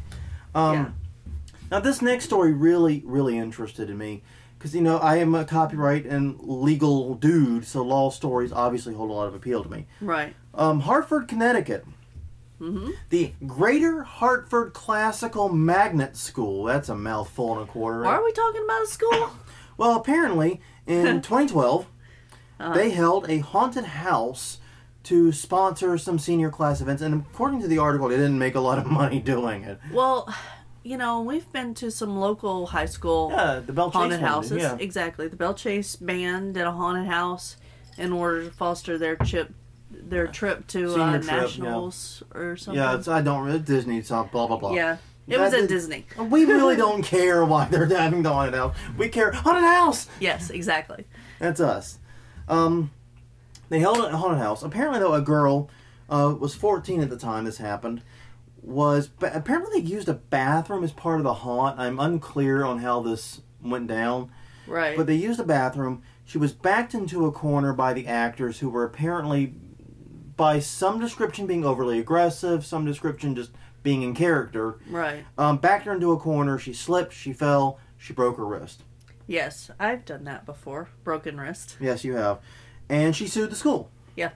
um, Yeah. Now, this next story really, really interested in me. Because, you know, I am a copyright and legal dude, so law stories obviously hold a lot of appeal to me. Right. Um, Hartford, Connecticut. Mm-hmm. The Greater Hartford Classical Magnet School. That's a mouthful and a quarter. Why are we talking about a school? Well, apparently, in twenty twelve, Uh-huh. they held a haunted house to sponsor some senior class events. And according to the article, they didn't make a lot of money doing it. Well, you know, we've been to some local high school Yeah, the Bell Chase haunted one did, houses. yeah. Exactly. The Bell Chase band did a haunted house in order to foster their chip, their trip to Senior uh, trip, yeah. nationals or something. Yeah, it's, I don't really, Disney, something, blah, blah, blah. Yeah. It was That at is- Disney. We really don't care why they're having the haunted house. We care, haunted house! Yes, exactly. That's us. Um, they held a haunted house. Apparently, though, a girl uh, was fourteen at the time this happened. Was ba- apparently they used a bathroom as part of the haunt. I'm unclear on how this went down, Right. but they used a bathroom. She was backed into a corner by the actors, who were apparently, by some description, being overly aggressive. Some description just being in character. right. Um, backed her into a corner. She slipped. She fell. She broke her wrist. Yes, I've done that before. Broken wrist. Yes, you have. And she sued the school. Yeah.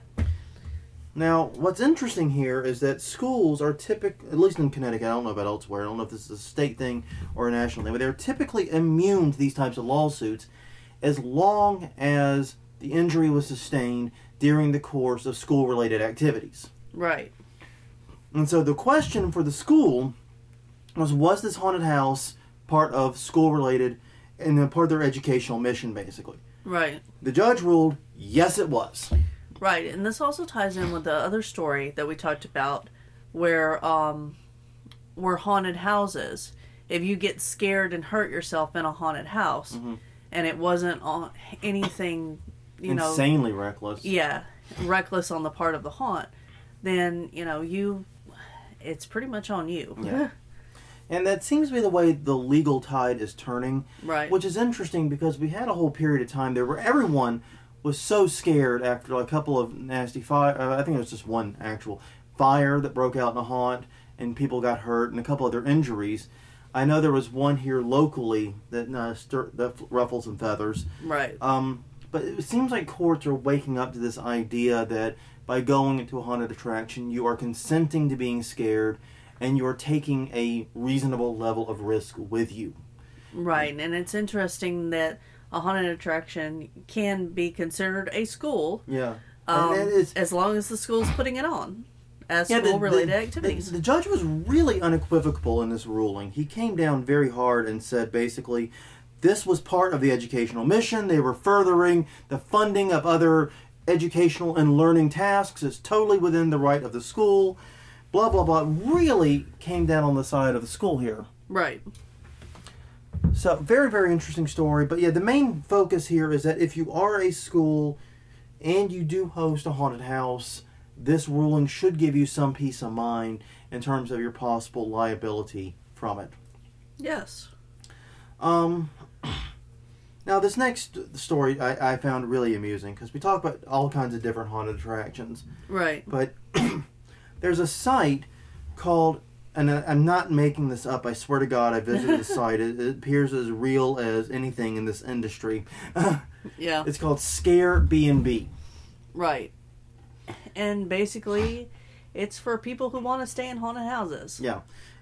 Now, what's interesting here is that schools are typically, at least in Connecticut, I don't know about elsewhere, I don't know if this is a state thing or a national thing, but they're typically immune to these types of lawsuits as long as the injury was sustained during the course of school-related activities. Right. And so the question for the school was, was this haunted house part of school-related and then part of their educational mission, basically? Right. The judge ruled, yes, it was. Right, and this also ties in with the other story that we talked about, where um, where haunted houses. If you get scared and hurt yourself in a haunted house, Mhm. and it wasn't on anything, you know, Insanely reckless. yeah, reckless on the part of the haunt, then you know you, it's pretty much on you. Yeah. And that seems to be the way the legal tide is turning. Right. Which is interesting because we had a whole period of time there where everyone was so scared after a couple of nasty fire. Uh, I think it was just one actual fire that broke out in a haunt, and people got hurt, and a couple other injuries. I know there was one here locally that uh, stir- that ruffles some feathers. Right. Um, but it seems like courts are waking up to this idea that by going into a haunted attraction, you are consenting to being scared, and you're taking a reasonable level of risk with you. Right, and it's interesting that a haunted attraction can be considered a school, Yeah. um, and it is, as long as the school's putting it on as yeah, the- school-related the- activities. The, the judge was really unequivocal in this ruling. He came down very hard and said basically, this was part of the educational mission. They were furthering the funding of other educational and learning tasks. It's totally within the right of the school. Blah, blah, blah. Really came down on the side of the school here. Right. So, very, very interesting story. But yeah, the main focus here is that if you are a school and you do host a haunted house, this ruling should give you some peace of mind in terms of your possible liability from it. Yes. Um, now, this next story I, I found really amusing because we talk about all kinds of different haunted attractions. Right. But there's a site called, and I- I'm not making this up, I swear to God I visited the site. It, it appears as real as anything in this industry. Yeah. It's called Scare B and B. Right. And basically, it's for people who want to stay in haunted houses. Yeah.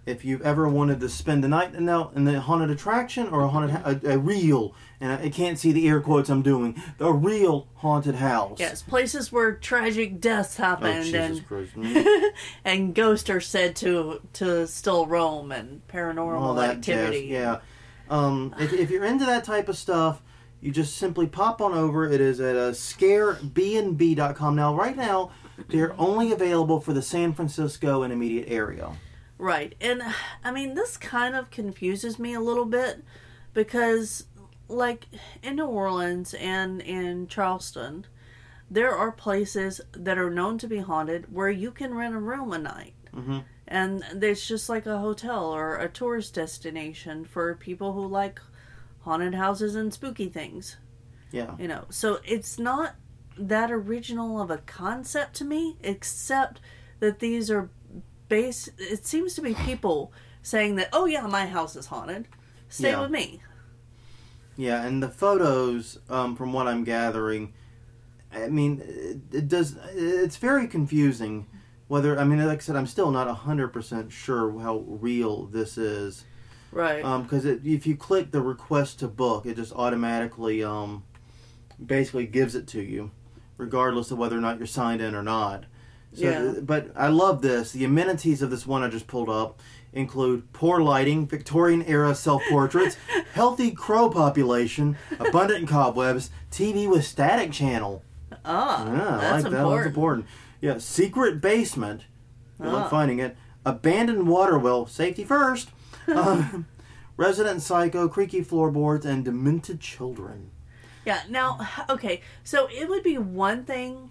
if you've ever wanted to spend the night in the, in the haunted attraction or a haunted ha- a, a real, and I can't see the air quotes I'm doing, a real haunted house. Yes, places where tragic deaths Oh, happened Jesus and Christ. Mm. and ghosts are said to to still roam and paranormal All that activity. jazz. Yeah. Um, if, if you're into that type of stuff, you just simply pop on over. It is at uh, scare b n b dot com. Now, right now, they're only available for the San Francisco and immediate area. Right. And, I mean, this kind of confuses me a little bit because, like, in New Orleans and in Charleston, there are places that are known to be haunted where you can rent a room a night. Mm-hmm. And there's just like a hotel or a tourist destination for people who like haunted houses and spooky things. Yeah. You know, so it's not that original of a concept to me, except that these are base. It seems to be people saying that, oh yeah, my house is haunted. Stay Yeah. with me. Yeah, and the photos, um, from what I'm gathering, I mean, it, it does. It's very confusing. Whether I mean, like I said, I'm still not a hundred percent sure how real this is. Right. Because um, if you click the request to book, it just automatically, um, basically gives it to you, regardless of whether or not you're signed in or not. So, Yeah. But I love this. The amenities of this one I just pulled up include poor lighting, Victorian-era self-portraits, healthy crow population, abundant cobwebs, T V with static channel. Ah, Yeah, I that's like that. important. That's important. Yeah, secret basement. Good luck Ah. finding it. Abandoned water well. Safety first. uh, resident psycho, creaky floorboards, and demented children. Yeah, now, okay, so it would be one thing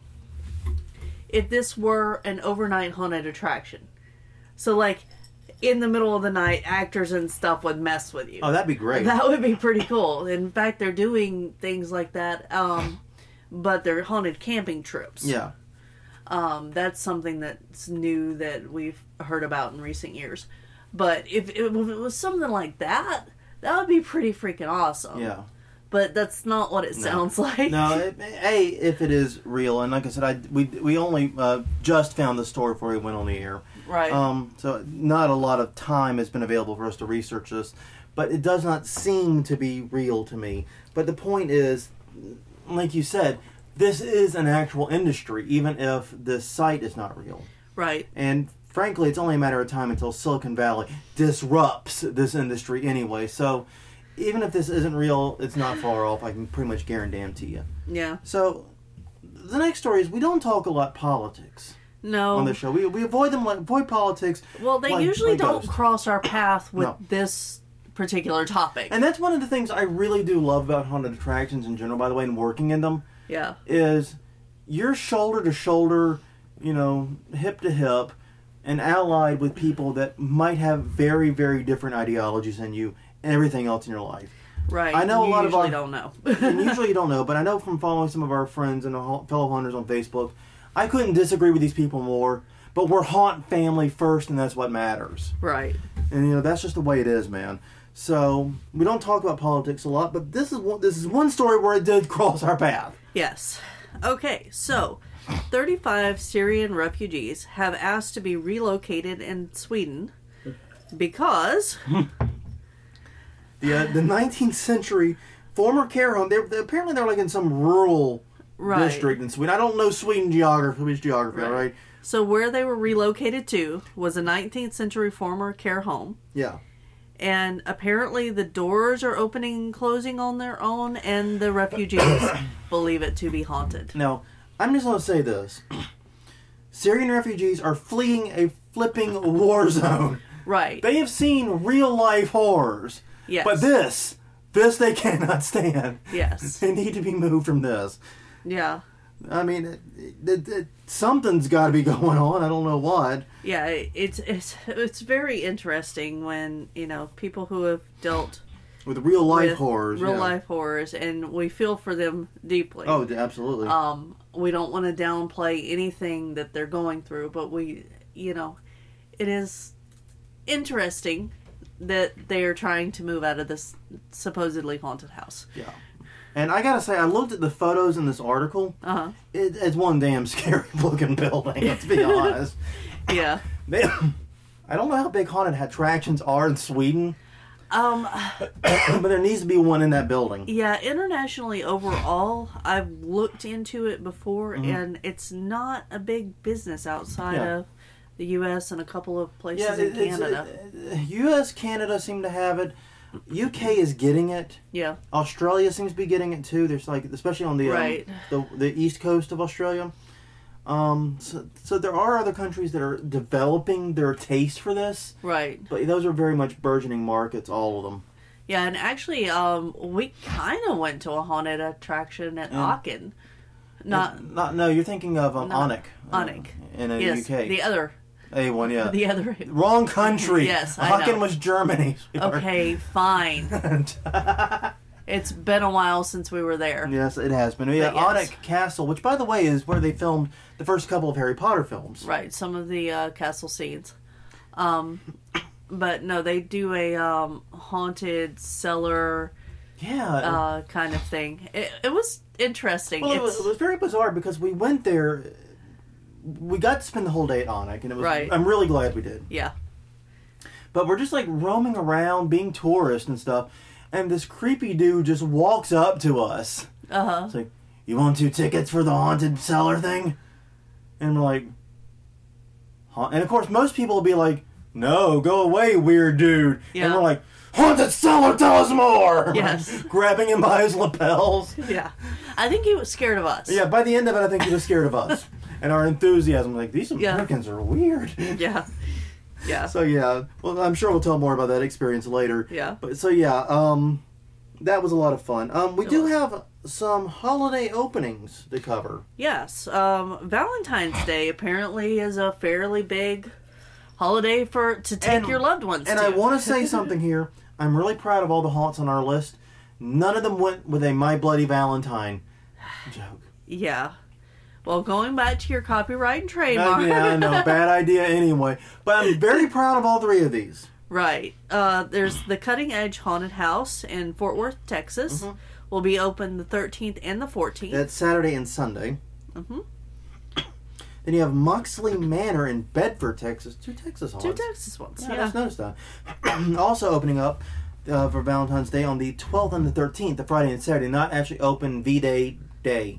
if this were an overnight haunted attraction. So, like, in the middle of the night, actors and stuff would mess with you. Oh, that'd be great. That would be pretty cool. In fact, they're doing things like that, um, but they're haunted camping trips. Yeah. Um, that's something that's new that we've heard about in recent years. But if, if it was something like that, that would be pretty freaking awesome. Yeah. But that's not what it No. sounds like. No, it, A, if it is real, and like I said, I, we, we only uh, just found the story before we went on the air. Right. Um, so not a lot of time has been available for us to research this, but it does not seem to be real to me. But the point is, like you said, this is an actual industry, even if the site is not real. Right. And frankly, it's only a matter of time until Silicon Valley disrupts this industry anyway. So even if this isn't real, it's not far off. I can pretty much guarantee you. Yeah. So the next story is we don't talk a lot politics No. on the show. We we avoid them like avoid politics. Well, they like- usually like don't ghosts. cross our path with No. this particular topic. And that's one of the things I really do love about haunted attractions in general, by the way, and working in them, yeah. is you're shoulder to shoulder, you know, hip to hip, and allied with people that might have very, very different ideologies than you and everything else in your life. Right. I know a you lot of usually our- don't know. And usually you don't know, but I know from following some of our friends and our fellow haunters on Facebook, I couldn't disagree with these people more, but we're haunt family first, and that's what matters. Right. And, you know, that's just the way it is, man. So, we don't talk about politics a lot, but this is one, this is one story where it did cross our path. Yes. Okay, so thirty-five Syrian refugees have asked to be relocated in Sweden because The uh, the nineteenth century former care home, they're, they're, apparently they're like in some rural Right. district in Sweden. I don't know Sweden geography, which geography, all right? so where they were relocated to was a nineteenth century former care home. Yeah. And apparently the doors are opening and closing on their own, and the refugees believe it to be haunted. Now, I'm just going to say this. Syrian refugees are fleeing a flipping war zone. Right. They have seen real life horrors. Yes. But this, this they cannot stand. Yes. They need to be moved from this. Yeah. I mean, it, it, it, something's got to be going on. I don't know what. Yeah, it's it's it's very interesting when, you know, people who have dealt With real life with horrors. real yeah. life horrors, and we feel for them deeply. Oh, absolutely. Um, we don't want to downplay anything that they're going through, but we, you know, it is interesting that they are trying to move out of this supposedly haunted house. yeah. And I gotta say, I looked at the photos in this article. Uh huh. It, it's one damn scary looking building, let's be honest. Yeah. They, I don't know how big haunted attractions are in Sweden, Um, but there needs to be one in that building. yeah, internationally overall, I've looked into it before, Mhm. and it's not a big business outside Yeah. of the U S and a couple of places Yeah, in it, it's, Canada. uh, U S, Canada seem to have it. U K is getting it. yeah, Australia seems to be getting it too. There's like, especially on the um, Right. the the east coast of Australia. Um, so, so there are other countries that are developing their taste for this, right. but those are very much burgeoning markets, all of them. Yeah, and actually, um, we kind of went to a haunted attraction at Yeah. Aachen. Not And not no, you're thinking of um, No, Onik, Onik. uh, in the yes, U K. the other, A one, yeah. the other. Wrong country. Yes, I Aachen know. was Germany. sweetheart. Okay, fine. It's been a while since we were there. Yes, it has been. Yeah, But yes. Onik Castle, which by the way is where they filmed the first couple of Harry Potter films. Right, some of the uh, castle scenes. Um, but no, they do a um, haunted cellar Yeah. uh, kind of thing. It, it was interesting. well, it was, It's- it was very bizarre because we went there. We got to spend the whole day at Onik, and it was. Right. I'm really glad we did. yeah, But we're just like roaming around, being tourists and stuff, and this creepy dude just walks up to us. uh huh. It's like, "You want two tickets for the haunted cellar thing?" And we're like, "Huh?" And of course, most people will be like, "No, go away, weird dude." And Yeah. we're like, "Haunted cellar, tell us more!" Yes. Grabbing him by his lapels. Yeah, I think he was scared of us. Yeah, by the end of it, I think he was scared of us. And our enthusiasm, like, these Yeah. Americans are weird. yeah, yeah. So, yeah. Well, I'm sure we'll tell more about that experience later. Yeah. But so, yeah, um, that was a lot of fun. Um, we It do was. have some holiday openings to cover. Yes, um, Valentine's Day apparently is a fairly big holiday for to take And- your loved ones And to. I want to say something here. I'm really proud of all the haunts on our list. None of them went with a My Bloody Valentine joke. Yeah. Well, going back to your copyright and Uh, trademark. yeah, I know. Bad idea anyway. But I'm very proud of all three of these. Right. Uh, there's the Cutting Edge Haunted House in Fort Worth, Texas. Mhm. Will be open the thirteenth and the fourteenth. That's Saturday and Sunday. Mhm. Then you have Moxley Manor in Bedford, Texas. Two Texas haunts. Two Texas ones. Yeah, I Yeah. just noticed that. Also opening up uh, for Valentine's Day on the twelfth and the thirteenth, the Friday and Saturday. Not actually open V-Day day.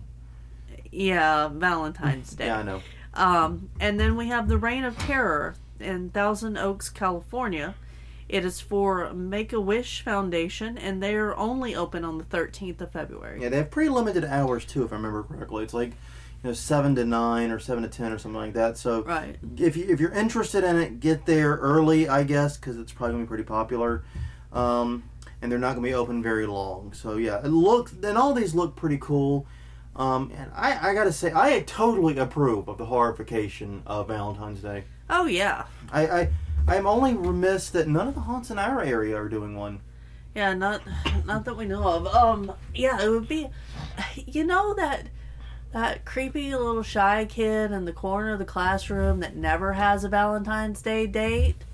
Yeah, Valentine's Day. Yeah, I know. Um, and then we have the Reign of Terror in Thousand Oaks, California. It is for Make-A-Wish Foundation, and they are only open on the thirteenth of February. Yeah, they have pretty limited hours too, if I remember correctly. It's like, you know, seven to nine or seven to ten or something like that. So Right. if you if you're interested in it, get there early, I guess, because it's probably gonna be pretty popular. Um, and they're not gonna be open very long. So yeah, it looks and all these look pretty cool. Um, and I, I gotta say, I totally approve of the horrification of Valentine's Day. Oh, yeah. I, I I'm only remiss that none of the haunts in our area are doing one. Yeah, not not that we know of. Um, yeah, it would be, you know that that creepy little shy kid in the corner of the classroom that never has a Valentine's Day date?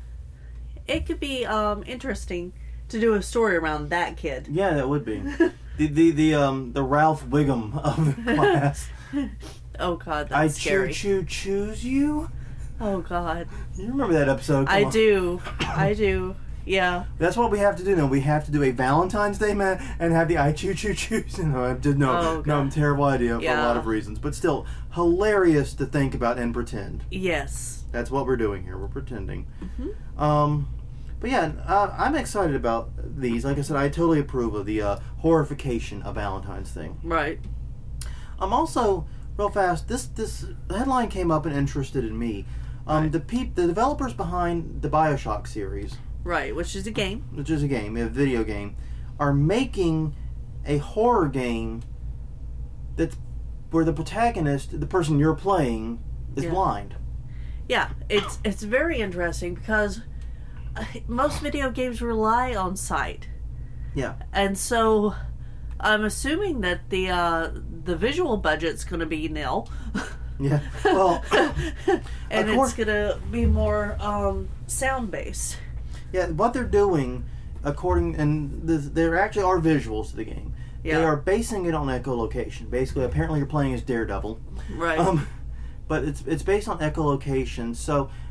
It could be um interesting to do a story around that kid. Yeah, that would be the the the um the Ralph Wiggum of the class. Oh God, that's I scary. choo choo choose you. Oh God, You remember that episode? Come I on. do, I do. Yeah, That's what we have to do now. We have to do a Valentine's Day man and have the I choo choo choose. No, I did no, Oh, no, God. terrible idea for a Yeah. lot of reasons, but still hilarious to think about and pretend. yes. That's what we're doing here. We're pretending. Mhm. Um, but yeah, uh, I'm excited about these. Like I said, I totally approve of the uh, horrification of Valentine's thing. Right. I'm also real fast. This this headline came up and interested in me. Um, Right. The peop, the developers behind the BioShock series, Right, which is a game. which is a game, a video game, are making a horror game that's where the protagonist, the person you're playing, is Yeah. blind. Yeah, it's it's very interesting because uh, most video games rely on sight, Yeah. and so I'm assuming that the uh, the visual budget's going to be nil. Yeah. Well, and of course- it's going to be more um, sound based. yeah. What they're doing, according and the, there actually are visuals to the game. Yeah. They are basing it on echolocation. Basically, apparently, you're playing as Daredevil. Right. Um, but it's it's based on echolocation. So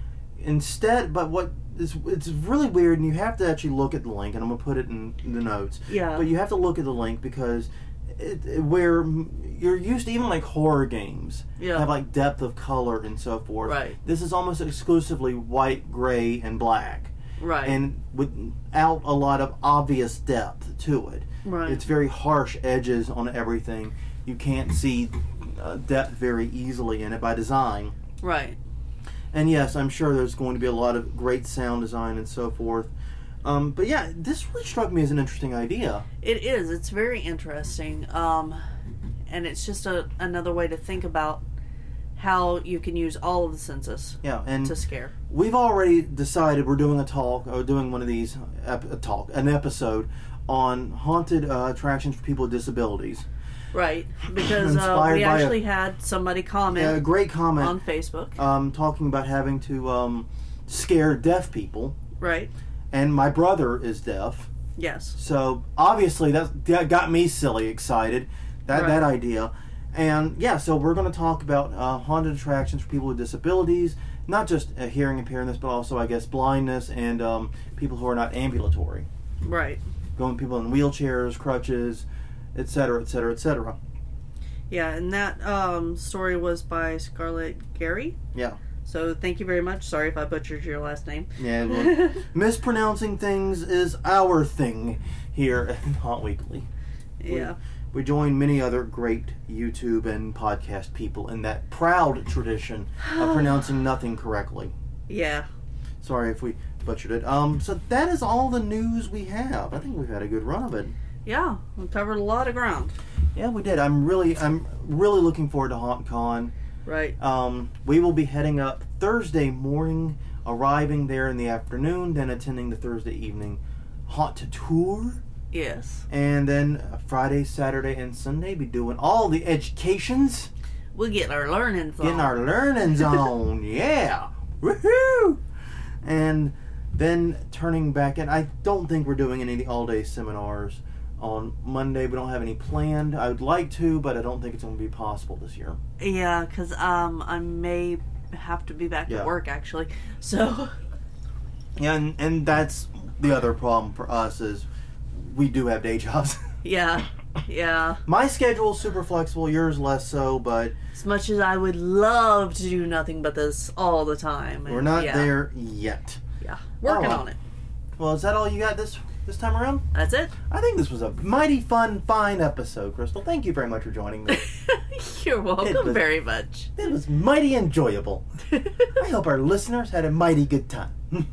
instead, but what is it's really weird, and you have to actually look at the link, and I'm gonna put it in the notes. Yeah. But you have to look at the link because it, it, where you're used to even like horror games Yeah. have like depth of color and so forth. Right. This is almost exclusively white, gray, and black, Right. and without a lot of obvious depth to it. Right. It's very harsh edges on everything. You can't see uh, depth very easily in it by design. Right. And yes, I'm sure there's going to be a lot of great sound design and so forth. Um, but yeah, this really struck me as an interesting idea. It is. It's very interesting. Um, and it's just a, another way to think about how you can use all of the senses Yeah, and to scare. we've already decided we're doing a talk, or doing one of these, ep- a talk, an episode on haunted uh, attractions for people with disabilities. Right. Because uh, Inspired we by a- actually had somebody comment Yeah, a great comment on Facebook. um, talking about having to um, scare deaf people. Right. And my brother is deaf. Yes. So obviously that, that got me silly excited, that Right. that idea. And yeah, so we're going to talk about uh, haunted attractions for people with disabilities, not just uh, hearing impairments, but also I guess blindness and um, people who are not ambulatory, Right. going people in wheelchairs, crutches, et cetera, et cetera, et cetera. Yeah, and that um, story was by Scarlett Gary. Yeah. So thank you very much. Sorry if I butchered your last name. Yeah, well, mispronouncing things is our thing here at Haunt Weekly. Yeah. We, we join many other great YouTube and podcast people in that proud tradition of pronouncing nothing correctly. Yeah. Sorry if we butchered it. Um, so that is all the news we have. I think we've had a good run of it. Yeah. We covered a lot of ground. Yeah, we did. I'm really, I'm really looking forward to HauntCon. Right. Um, we will be heading up Thursday morning, arriving there in the afternoon, then attending the Thursday evening haunt tour, Yes. and then Friday, Saturday, and Sunday be doing all the educations, We're getting our learning on. getting our learnings on. Yeah, woohoo! And then turning back, and I don't think we're doing any of the all-day seminars on Monday. We don't have any planned. I would like to, but I don't think it's going to be possible this year. Yeah, because um, I may have to be back Yeah. at work, actually. So, Yeah, and, and that's the other problem for us is we do have day jobs. yeah. Yeah. My schedule's super flexible, yours less so, but As much as I would love to do nothing but this all the time. we're and not yeah, there yet. Yeah. Working Oh, well. on it. Well, is that all you got this this time around? That's it. I think this was a mighty fun, fine episode, Crystal. Thank you very much for joining me. You're welcome It was- very much. It was mighty enjoyable. I hope our listeners had a mighty good time.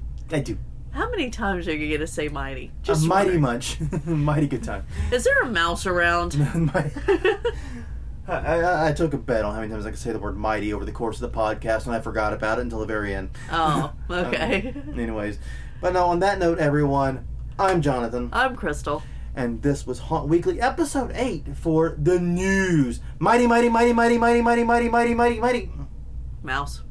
I do. How many times are you going to say mighty? Just a mighty wondering. much. Mighty good time. Is there a mouse around? My- I, I, I took a bet on how many times I could say the word mighty over the course of the podcast, and I forgot about it until the very end. Oh, okay. Um, anyways, but no, on that note, everyone, I'm Jonathan, I'm Crystal. and this was Haunt Weekly, episode eight for the news. Mighty, mighty, mighty, mighty, mighty, mighty, mighty, mighty, mighty, mighty. Mouse.